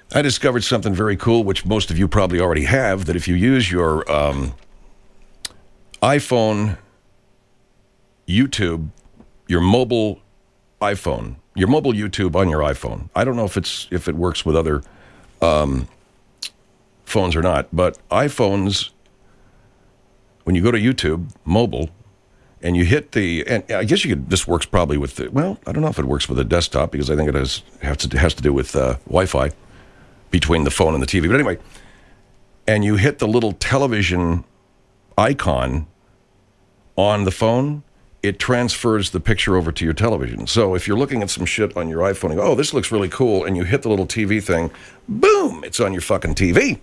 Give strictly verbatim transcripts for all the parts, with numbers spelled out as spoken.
I discovered something very cool, which most of you probably already have, that if you use your um, iPhone, YouTube, your mobile iPhone, your mobile YouTube on your iPhone. I don't know if it's if it works with other um, phones or not, but iPhones, when you go to YouTube, mobile, and you hit the, and I guess you could, this works probably with the, well, I don't know if it works with a desktop because I think it has, has, to, has to do with uh, Wi-Fi between the phone and the T V. But anyway, and you hit the little television icon on the phone, it transfers the picture over to your television. So if you're looking at some shit on your iPhone and go, oh, this looks really cool, and you hit the little T V thing, boom, it's on your fucking T V.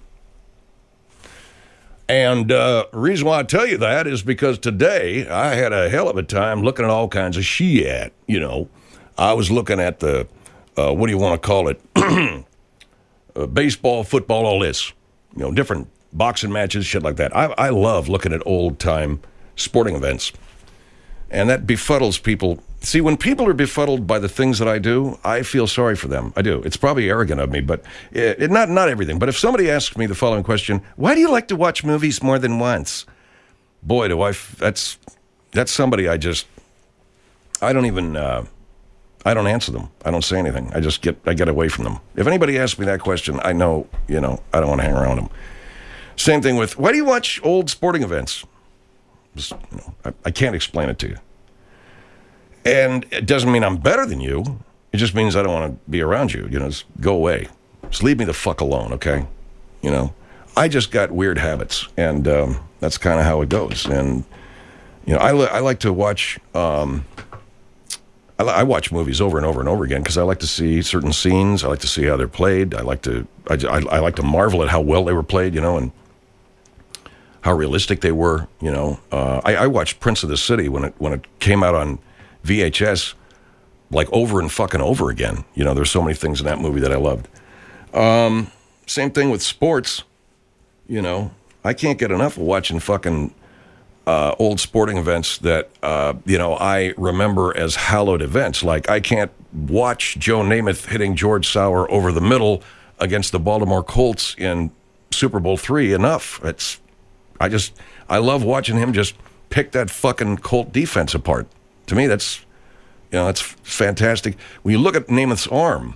And uh, the reason why I tell you that is because today I had a hell of a time looking at all kinds of shit, you know. I was looking at the, uh, what do you want to call it, uh, baseball, football, all this, you know, different boxing matches, shit like that. I, I love looking at old-time sporting events. And that befuddles people. See, when people are befuddled by the things that I do, I feel sorry for them. I do. It's probably arrogant of me, but it, it, not not everything. But if somebody asks me the following question, why do you like to watch movies more than once? Boy, do I, that's, that's somebody I just, I don't even, uh, I don't answer them. I don't say anything. I just get, I get away from them. If anybody asks me that question, I know, you know, I don't want to hang around them. Same thing with, why do you watch old sporting events? Just, you know, I, I can't explain it to you. And it doesn't mean I'm better than you. It just means I don't want to be around you. You know, just go away. Just leave me the fuck alone, okay? You know, I just got weird habits, and um, that's kind of how it goes. And, you know, I, li- I like to watch, um, I, li- I watch movies over and over and over again because I like to see certain scenes. I like to see how they're played. I like to, I, I, I like to marvel at how well they were played, you know, and how realistic they were, you know. Uh, I, I watched Prince of the City when it when it came out on V H S, like over and fucking over again. You know, there's so many things in that movie that I loved. Um, same thing with sports, you know. I can't get enough of watching fucking uh, old sporting events that, uh, you know, I remember as hallowed events. Like, I can't watch Joe Namath hitting George Sauer over the middle against the Baltimore Colts in Super Bowl three enough. It's I just, I love watching him just pick that fucking Colt defense apart. To me, that's, you know, that's fantastic. When you look at Namath's arm,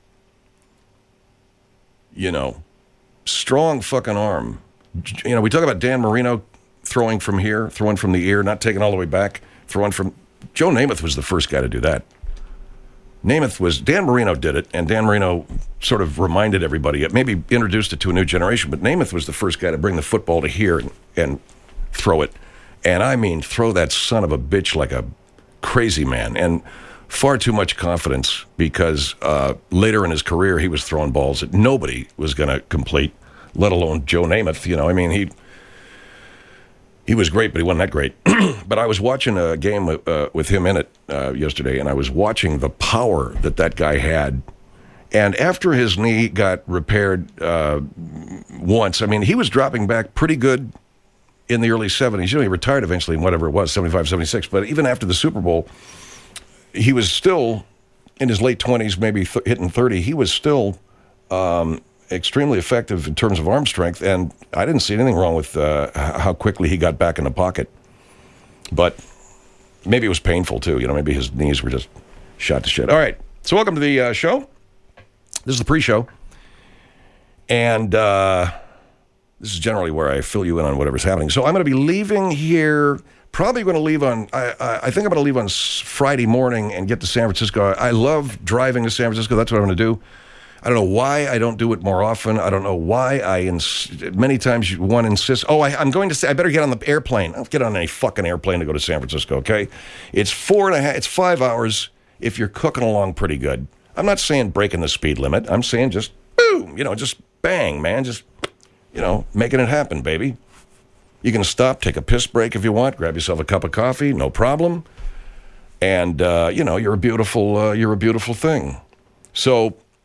you know, strong fucking arm. You know, we talk about Dan Marino throwing from here, throwing from the ear, not taking all the way back, throwing from, Joe Namath was the first guy to do that. Namath was, Dan Marino did it, and Dan Marino sort of reminded everybody, maybe introduced it to a new generation, but Namath was the first guy to bring the football to here and, and throw it. And I mean, throw that son of a bitch like a crazy man. And far too much confidence because uh, later in his career, he was throwing balls that nobody was going to complete, let alone Joe Namath. You know, I mean, he he was great, but he wasn't that great. But I was watching a game with, uh, with him in it uh, yesterday, and I was watching the power that that guy had. And after his knee got repaired uh, once, I mean, he was dropping back pretty good in the early seventies. You know, he retired eventually in whatever it was, seventy-five, seventy-six. But even after the Super Bowl, he was still in his late twenties, maybe th- hitting thirty. He was still um, extremely effective in terms of arm strength, and I didn't see anything wrong with uh, how quickly he got back in the pocket. But maybe it was painful, too. You know, maybe his knees were just shot to shit. All right, so welcome to the uh, show. This is the pre-show. And uh, this is generally where I fill you in on whatever's happening. So I'm going to be leaving here, probably going to leave on, I, I, I think I'm going to leave on Friday morning and get to San Francisco. I, I love driving to San Francisco. That's what I'm going to do. I don't know why I don't do it more often. I don't know why I, ins- many times one insists, oh, I, I'm going to say, I better get on the airplane. I don't get on any fucking airplane to go to San Francisco, okay? It's four and a half, it's five hours if you're cooking along pretty good. I'm not saying breaking the speed limit. I'm saying just, boom, you know, just bang, man. Just, you know, making it happen, baby. You can stop, take a piss break if you want, grab yourself a cup of coffee, no problem. And, uh, you know, you're a beautiful, uh, you're a beautiful thing. So,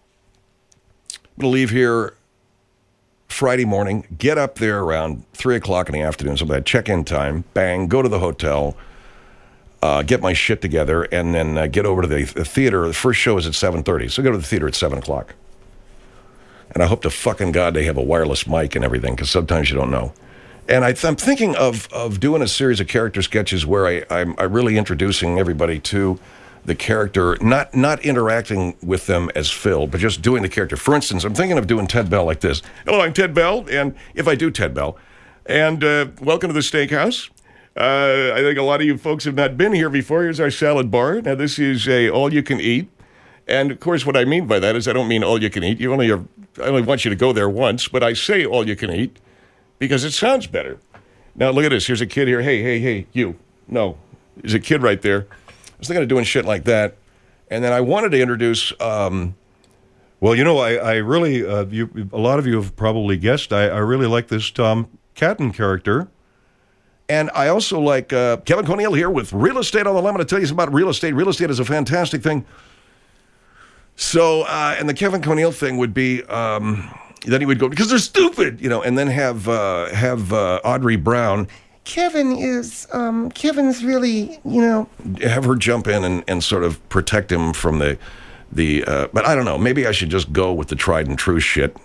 I'm going to leave here Friday morning, get up there around three o'clock in the afternoon, so that check-in time, bang, go to the hotel, uh, get my shit together, and then uh, get over to the, the theater. The first show is at seven thirty, so go to the theater at seven o'clock. And I hope to fucking God they have a wireless mic and everything, because sometimes you don't know. And I th- I'm thinking of of doing a series of character sketches where I, I'm, I'm really introducing everybody to the character, not not interacting with them as Phil, but just doing the character. For instance, I'm thinking of doing Ted Bell like this. Hello, I'm Ted Bell, and if I do Ted Bell, and uh, welcome to the steakhouse. Uh, I think a lot of you folks have not been here before. Here's our salad bar. Now, this is a all-you-can-eat. And, of course, what I mean by that is I don't mean all-you-can-eat. You only are, I only want you to go there once, but I say all-you-can-eat because it sounds better. Now, look at this. Here's a kid here. Hey, hey, hey, you. No, there's a kid right there. I was thinking of doing shit like that. And then I wanted to introduce... Um, well, you know, I, I really, uh, you, a lot of you have probably guessed, I, I really like this Tom Catton character. And I also like uh, Kevin O'Neill here with Real Estate on the Line. I'm going to tell you something about real estate. Real estate is a fantastic thing. So, uh, and the Kevin O'Neill thing would be, um, then he would go, because they're stupid, you know, and then have uh, have uh, Audrey Brown. Kevin is, um, Kevin's really, you know. Have her jump in and, and sort of protect him from the, the uh, but I don't know, maybe I should just go with the tried and true shit.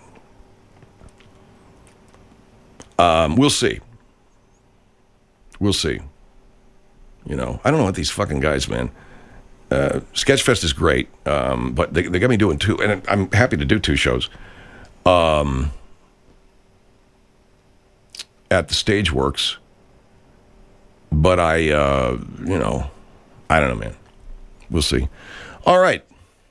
Um, we'll see. We'll see. You know, I don't know what these fucking guys, man. Uh, Sketchfest is great, um, but they, they got me doing two, and I'm happy to do two shows um, at the Stageworks. But I, uh, you know, I don't know, man. We'll see. All right.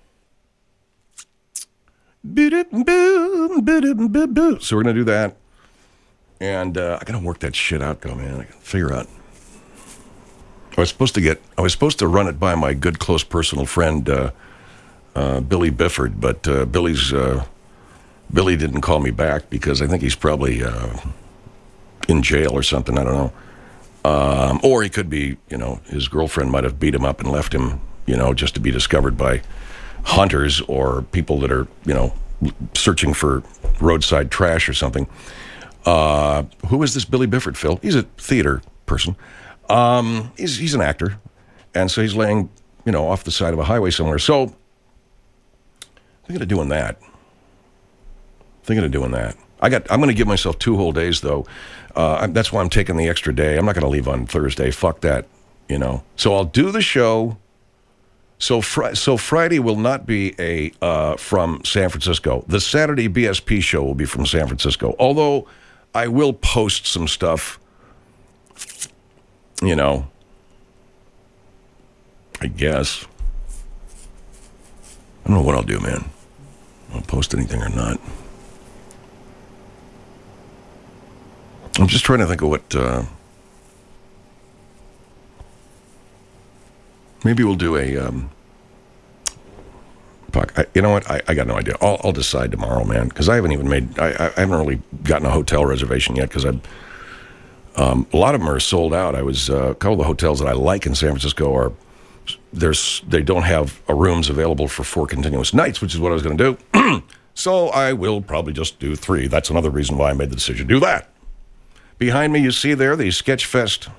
So we're going to do that. And uh, I got to work that shit out, though, man. I got to figure out. I was supposed to get, I was supposed to run it by my good, close personal friend, uh, uh, Billy Bifford, but uh, Billy's, uh, Billy didn't call me back because I think he's probably uh, in jail or something. I don't know. Um, or he could be, you know, his girlfriend might have beat him up and left him, you know, just to be discovered by hunters or people that are, you know, searching for roadside trash or something. Uh, who is this Billy Bifford, Phil? He's a theater person. Um, he's he's an actor, and so he's laying, you know, off the side of a highway somewhere. So, thinking of doing that. Thinking of doing that. I got. I'm going to give myself two whole days, though. Uh, I'm, that's why I'm taking the extra day. I'm not going to leave on Thursday. Fuck that, you know. So I'll do the show. So fr- so Friday will not be a uh, from San Francisco. The Saturday B S P show will be from San Francisco. Although I will post some stuff, you know, I guess. I don't know what I'll do, man. I'll post anything or not. I'm just trying to think of what... Uh, maybe we'll do a... Um, fuck, I, you know what? I, I got no idea. I'll, I'll decide tomorrow, man, because I haven't even made... I, I haven't really gotten a hotel reservation yet, because I'm... Um, a lot of them are sold out. I was... Uh, a couple of the hotels that I like in San Francisco are... There's, they don't have uh, rooms available for four continuous nights, which is what I was going to do. So I will probably just do three. That's another reason why I made the decision to do that. Behind me, you see there, the Sketchfest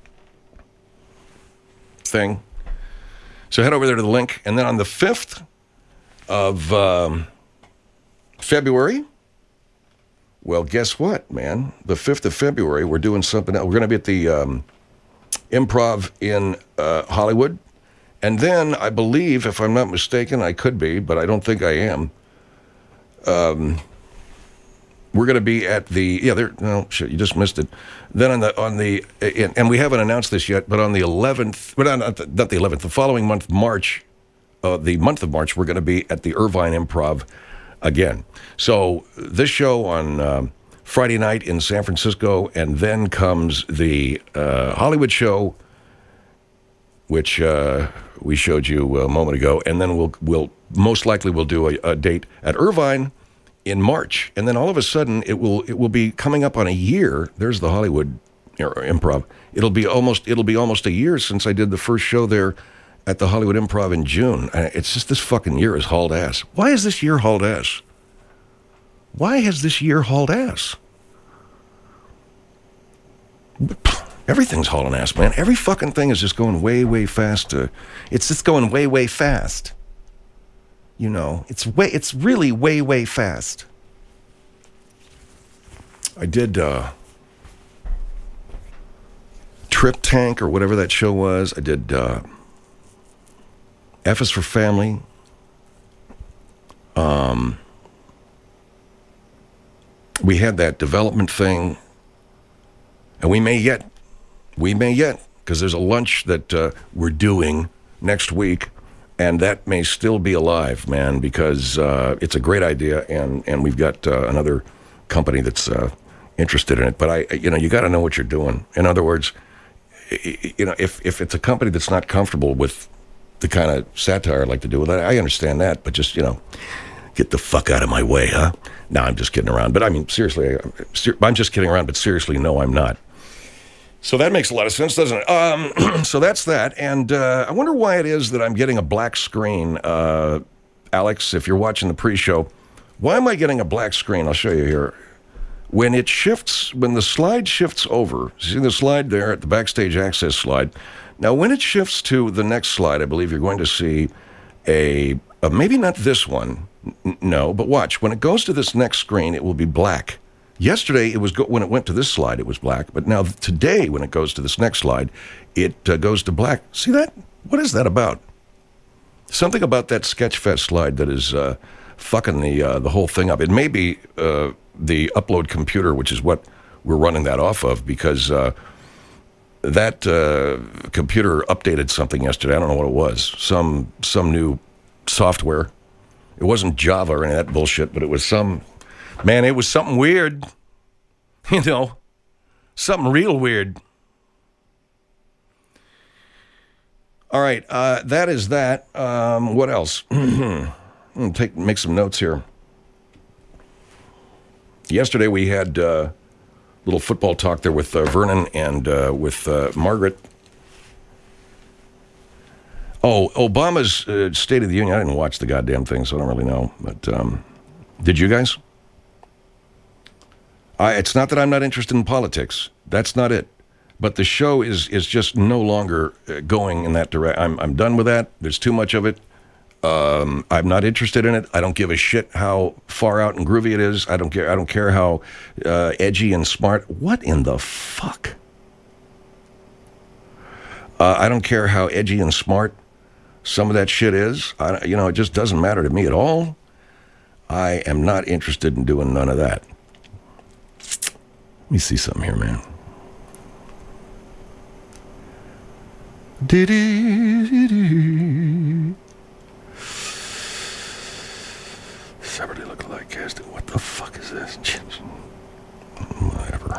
thing. So head over there to the link. And then on the fifth of um, February, well, guess what, man? The fifth of February, we're doing something else. We're going to be at the um, Improv in uh, Hollywood. And then, I believe, if I'm not mistaken, I could be, but I don't think I am. Um, we're going to be at the, yeah, there, no, shit, you just missed it. Then on the, on the, and we haven't announced this yet, but on the eleventh, but not the, not the eleventh, the following month, March, uh, the month of March, we're going to be at the Irvine Improv again. So this show on um, Friday night in San Francisco, and then comes the uh, Hollywood show, which uh, we showed you a moment ago, and then we'll we'll most likely we'll do a, a date at Irvine in March, and then all of a sudden it will it will be coming up on a year. There's the Hollywood Improv. It'll be almost it'll be almost a year since I did the first show there at the Hollywood Improv in June. It's just this fucking year is hauled ass. Why is this year hauled ass? Why has this year hauled ass? Everything's hauling ass, man. Every fucking thing is just going way, way fast. Uh, it's just going way, way fast. You know, it's way, it's really way, way fast. I did uh, Trip Tank or whatever that show was. I did uh, F is for Family. Um, we had that development thing, and we may yet, we may yet, because there's a lunch that uh, we're doing next week, and that may still be alive, man, because uh, it's a great idea, and, and we've got uh, another company that's uh, interested in it. But I, you know, you got to know what you're doing. In other words, you know, if if it's a company that's not comfortable with the kind of satire I like to do with it, I understand that, but just, you know, get the fuck out of my way, huh? No, I'm just kidding around. But I mean, seriously, I'm just kidding around, but seriously, no, I'm not. So that makes a lot of sense, doesn't it? Um, so that's that. And uh, I wonder why it is that I'm getting a black screen. Uh, Alex, if you're watching the pre-show, why am I getting a black screen? I'll show you here. When it shifts, when the slide shifts over, see the slide there at the backstage access slide? Now, when it shifts to the next slide, I believe you're going to see a, a maybe not this one, n- no, but watch. When it goes to this next screen, it will be black. Yesterday, it was go- when it went to this slide, it was black. But now today, when it goes to this next slide, it uh, goes to black. See that? What is that about? Something about that Sketchfest slide that is uh, fucking the uh, the whole thing up. It may be uh, the upload computer, which is what we're running that off of, because uh, that uh, computer updated something yesterday. I don't know what it was. Some some new software. It wasn't Java or any of that bullshit, but it was some... Man, it was something weird. You know, something real weird. All right, uh, that is that. Um, what else? I'm gonna take make some notes here. Yesterday we had a uh, little football talk there with uh, Vernon and uh, with uh, Margaret. Oh, Obama's uh, State of the Union. I didn't watch the goddamn thing, so I don't really know. But um, did you guys? I, it's not that I'm not interested in politics. That's not it. But the show is is just no longer uh, going in that direction. I'm I'm done with that. There's too much of it. Um, I'm not interested in it. I don't give a shit how far out and groovy it is. I don't care. I don't care how uh, edgy and smart. What in the fuck? Uh, I don't care how edgy and smart some of that shit is. I, you know, it just doesn't matter to me at all. I am not interested in doing none of that. Let me see something here, man. Celebrity look-alike casting. What the fuck is this? Whatever.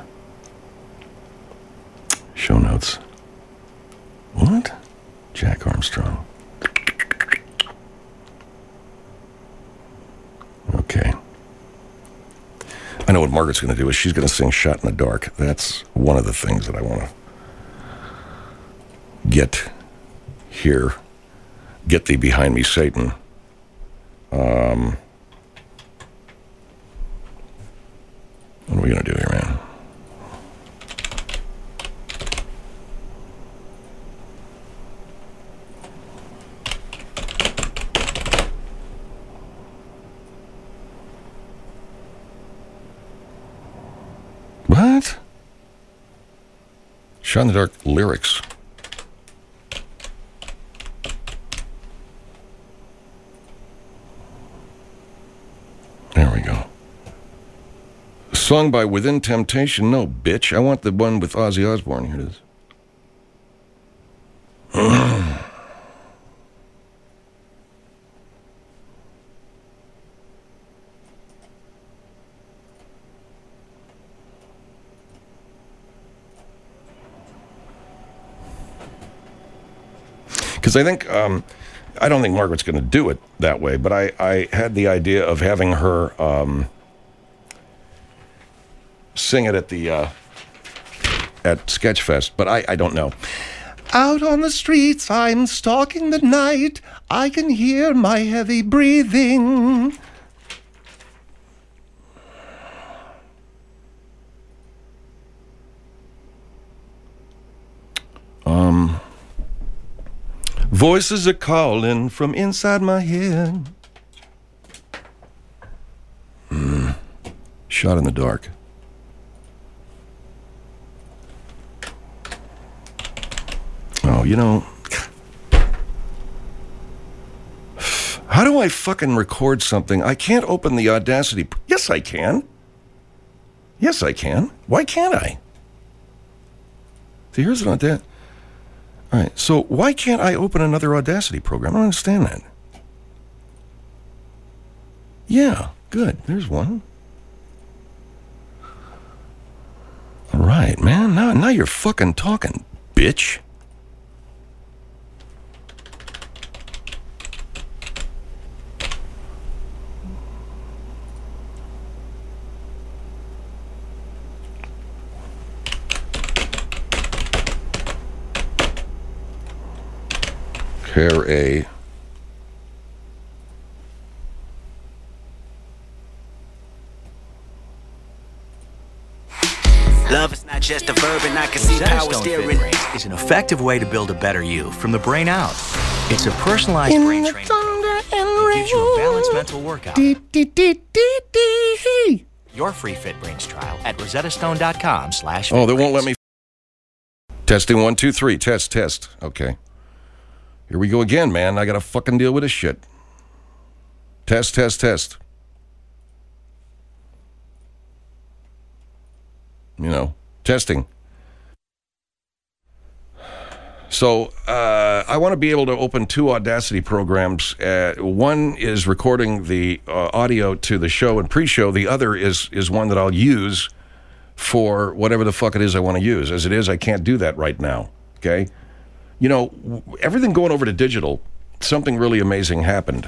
Show notes. What? Jack Armstrong. Okay. I know what Margaret's going to do is she's going to sing Shot in the Dark. That's one of the things that I want to get here. Get thee behind me, Satan. Um, what are we going to do here, man? What? Shot in the Dark lyrics. There we go. Sung by Within Temptation. No, bitch. I want the one with Ozzy Osbourne. Here it is. Because I think, um, I don't think Margaret's going to do it that way, but I, I had the idea of having her um, sing it at the uh, at Sketchfest, but I, I don't know. Out on the streets, I'm stalking the night. I can hear my heavy breathing. Um... Voices are calling from inside my head. Mm. Shot in the Dark. Oh, you know, how do I fucking record something? I can't open the Audacity. Yes, I can. Yes, I can. Why can't I? See, here's an Audacity. All right, so why can't I open another Audacity program? I don't understand that. Yeah, good. There's one. All right, man. Now, now you're fucking talking, bitch. Care A. Love is not just a verb, and I can see Rosetta power Stone steering. Fit Brains is an effective way to build a better you from the brain out. It's a personalized In brain the training thunder and that gives you a rain. balanced mental workout. Dee, dee, dee, dee, dee. Your free Fit Brains trial at rosettastone.com slash Oh, they won't let me. Testing one, two, three. Test, test. Okay. Here we go again, man. I got to fucking deal with this shit. Test, test, test. You know, testing. So uh, I want to be able to open two Audacity programs. Uh, one is recording the uh, audio to the show and pre-show. The other is is one that I'll use for whatever the fuck it is I want to use. As it is, I can't do that right now. Okay? You know, w- everything going over to digital, something really amazing happened.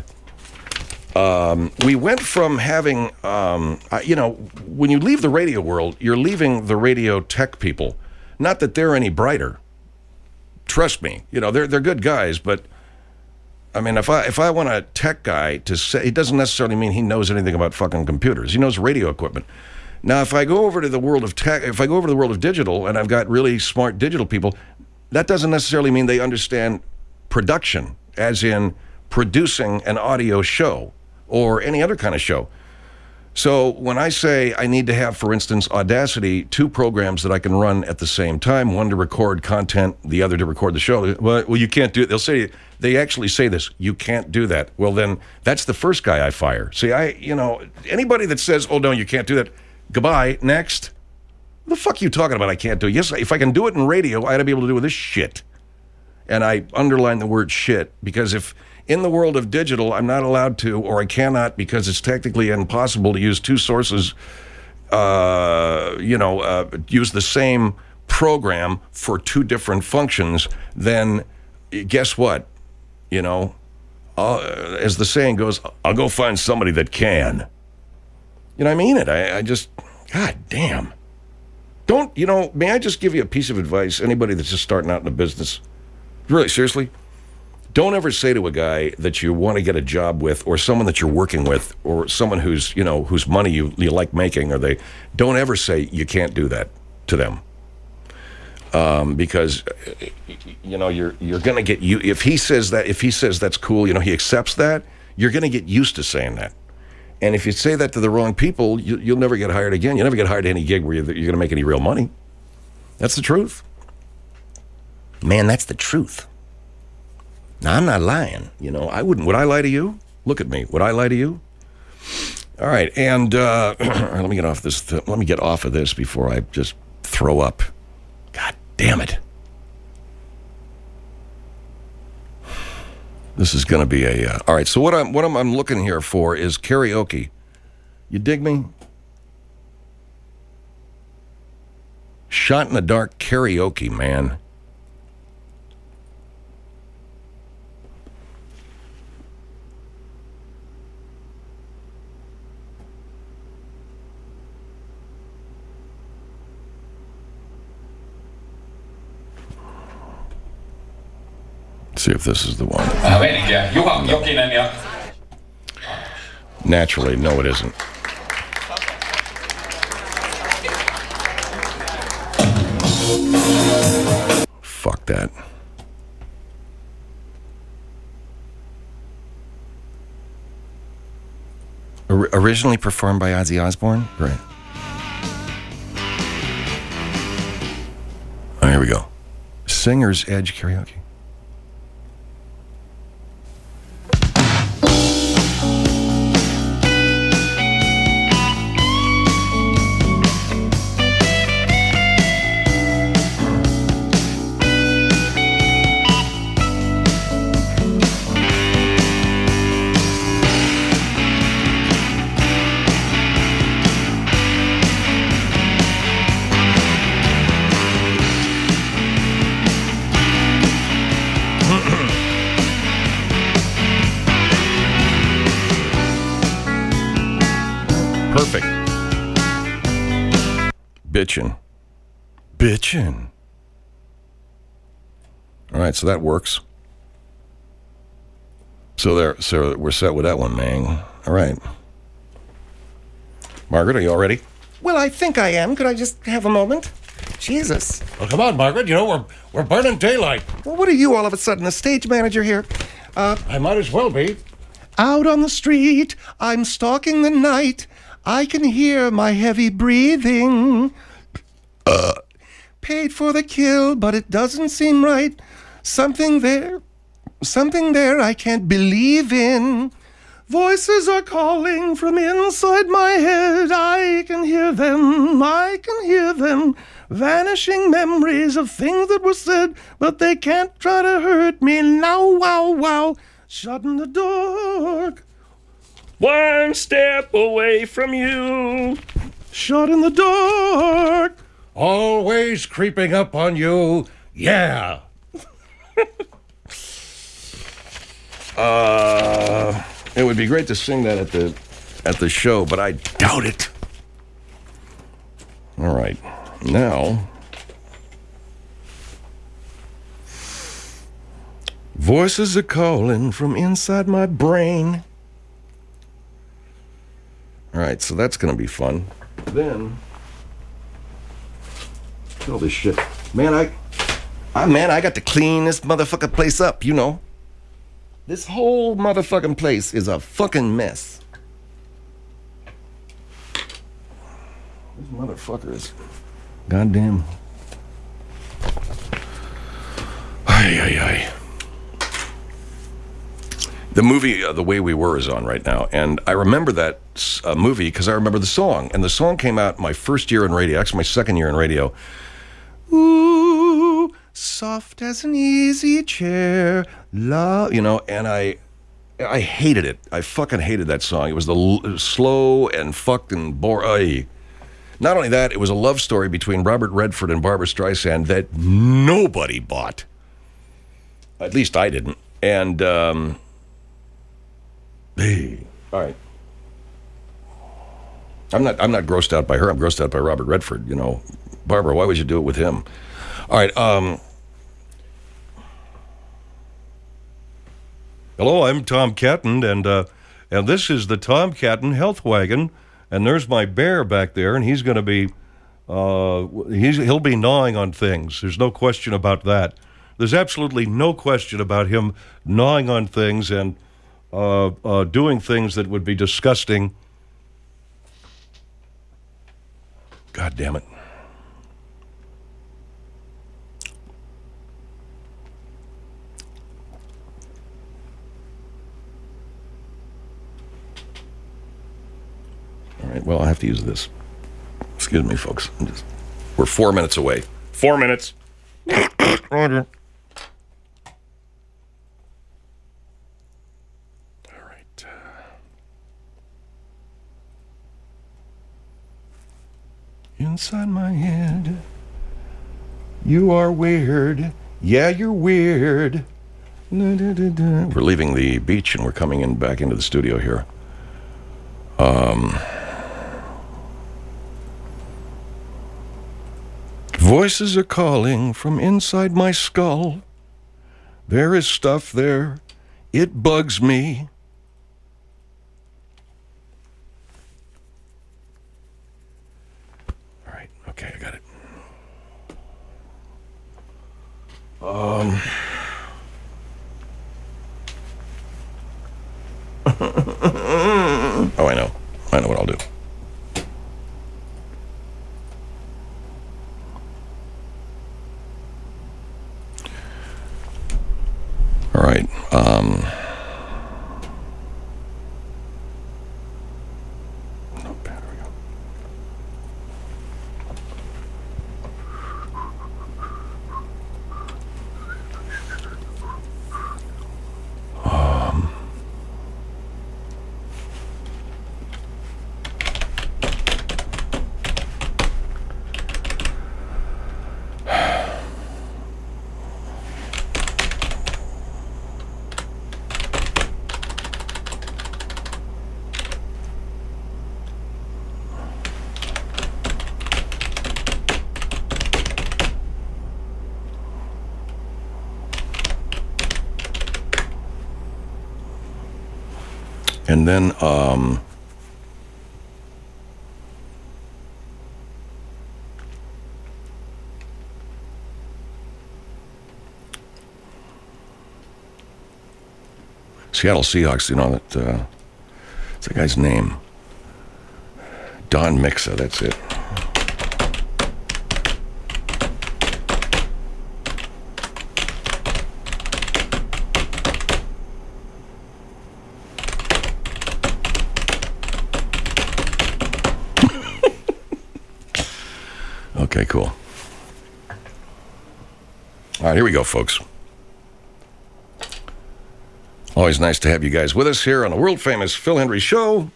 Um, we went from having, um, uh, you know, when you leave the radio world, you're leaving the radio tech people. Not that they're any brighter. Trust me, you know, they're they're good guys, but I mean, if I if I want a tech guy to say, it doesn't necessarily mean he knows anything about fucking computers. He knows radio equipment. Now, if I go over to the world of tech, if I go over to the world of digital, and I've got really smart digital people, that doesn't necessarily mean they understand production, as in producing an audio show or any other kind of show. So when I say I need to have, for instance, Audacity, two programs that I can run at the same time, one to record content, the other to record the show. Well, well you can't do it. They'll say, they actually say this, you can't do that. Well, then that's the first guy I fire. See, I, you know, anybody that says, oh, no, you can't do that, goodbye, next. What the fuck are you talking about? I can't do it. Yes, if I can do it in radio, I ought to be able to do this shit. And I underline the word shit because if in the world of digital, I'm not allowed to, or I cannot because it's technically impossible to use two sources, uh, you know, uh, use the same program for two different functions, then guess what? You know, uh, as the saying goes, I'll go find somebody that can. You know, I mean it. I, I just, God damn. Don't, you know, may I just give you a piece of advice? Anybody that's just starting out in the business, really, seriously? Don't ever say to a guy that you want to get a job with, or someone that you're working with, or someone who's, you know, whose money you, you like making, or they, don't ever say you can't do that to them. Um, because, you know, you're you're going to get, you if he says that, if he says that's cool, you know, he accepts that, you're going to get used to saying that. And if you say that to the wrong people, you, you'll never get hired again. You'll never get hired to any gig where you're, you're going to make any real money. That's the truth. Man, that's the truth. Now, I'm not lying. You know, I wouldn't. Would I lie to you? Look at me. Would I lie to you? All right. And uh, let me get off this. Th- let me get off of this before I just throw up. God damn it. This is going to be a. Uh, all right. So what I'm what I'm, I'm looking here for is karaoke. You dig me? Shot in the dark karaoke, man. See if this is the one. Naturally, no, it isn't. Fuck that. Or- originally performed by Ozzy Osbourne? Great. Oh, here we go. Singer's Edge Karaoke. Perfect. Bitchin'. Bitchin'. All right, so that works. So there, so we're set with that one, man. All right. Margaret, are you all ready? Well, I think I am. Could I just have a moment? Jesus. Well, come on, Margaret. You know, we're we're burning daylight. Well, what are you all of a sudden, the stage manager here? Uh, I might as well be. out on the street, I'm stalking the night. I can hear my heavy breathing. Uh, paid for the kill, but it doesn't seem right. Something there, something there I can't believe in. Voices are calling from inside my head. I can hear them, I can hear them. Vanishing memories of things that were said, but they can't try to hurt me now. Wow, wow. Shut in the dark. One step away from you. Shut in the dark. Always creeping up on you. Yeah. uh, it would be great to sing that at the at the show, but I doubt it. All right. Now, voices are calling from inside my brain. All right, so that's going to be fun. Then, all this shit. Man, I, I, man, I got to clean this motherfucking place up, you know. This whole motherfucking place is a fucking mess. This motherfucker is goddamn. Ay, ay, ay. The movie uh, The Way We Were is on right now, and I remember that uh, movie because I remember the song, and the song came out my first year in radio, actually my second year in radio. Ooh, soft as an easy chair, love, you know, and I, I hated it. I fucking hated that song. It was the l- slow and fucking boring. Not only that, it was a love story between Robert Redford and Barbra Streisand that nobody bought. At least I didn't. And, um... hey. All right. I'm not I'm not grossed out by her. I'm grossed out by Robert Redford, you know. Barbara, why would you do it with him? All right, um... Hello, I'm Tom Catton, and uh, and this is the Tom Catton Health Wagon, and there's my bear back there, and he's going to be, uh, he's he'll be gnawing on things. There's no question about that. There's absolutely no question about him gnawing on things and uh, uh, doing things that would be disgusting. God damn it. All right, well, I have to use this. Excuse me, folks. I'm just, we're four minutes away. Four minutes. Roger. All right. Inside my head, you are weird. Yeah, you're weird. Da-da-da-da. We're leaving the beach and we're coming in back into the studio here. Um... Voices are calling from inside my skull. There is stuff there. It bugs me. All right. Okay, I got it. Um. Oh, I know. I know what I'll do. All right. Um, not bad. There we go. Um, And then, um, Seattle Seahawks, you know, that, uh, what's that guy's name? Don Mixa, that's it. Okay, cool. All right, here we go, folks. Always nice to have you guys with us here on the world-famous Phil Hendrie Show.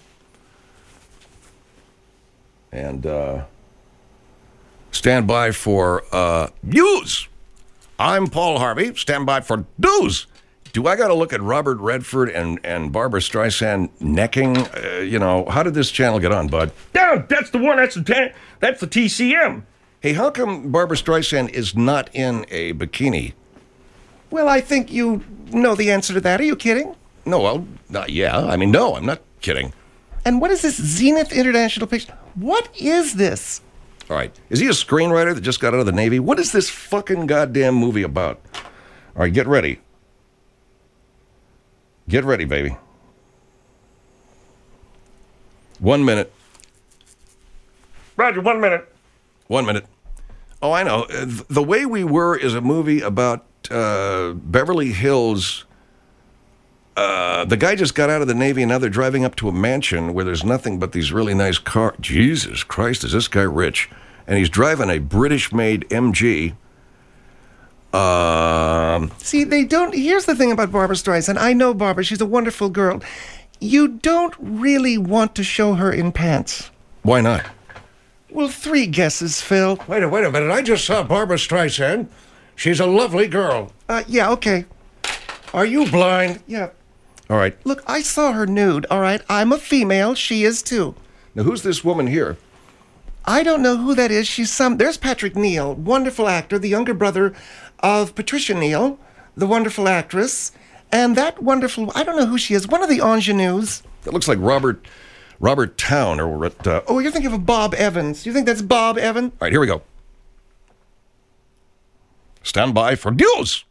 And uh, stand by for uh, news. I'm Paul Harvey. Stand by for news. Do I got to look at Robert Redford and, and Barbara Streisand necking? Uh, you know, how did this channel get on, bud? No, that's the one. That's the ta- that's the T C M. Hey, how come Barbara Streisand is not in a bikini? Well, I think you know the answer to that. Are you kidding? No, well, not yeah. I mean, no, I'm not kidding. And what is this Zenith International Pictures? What is this? All right. Is he a screenwriter that just got out of the Navy? What is this fucking goddamn movie about? All right, get ready. Get ready, baby. One minute. Roger, one minute. One minute. Oh, I know. Uh, th- The Way We Were is a movie about uh, Beverly Hills. Uh, the guy just got out of the Navy, and now they're driving up to a mansion where there's nothing but these really nice cars. Jesus Christ, is this guy rich? And he's driving a British-made M G. Um, See, they don't. Here's the thing about Barbara Streisand. I know Barbara. She's a wonderful girl. You don't really want to show her in pants. why not? Well, three guesses, Phil. Wait a, wait a minute. I just saw Barbara Streisand. She's a lovely girl. Uh, yeah, okay. Are you blind? Yeah. All right. Look, I saw her nude, all right? I'm a female. She is too. Now, who's this woman here? I don't know who that is. She's some... There's Patrick Neal, wonderful actor, the younger brother of Patricia Neal, the wonderful actress. And that wonderful... I don't know who she is. One of the ingenues. That looks like Robert Robert Town. Or at, uh, Oh, you're thinking of Bob Evans. You think that's Bob Evans? all right, here we go. Stand by for news.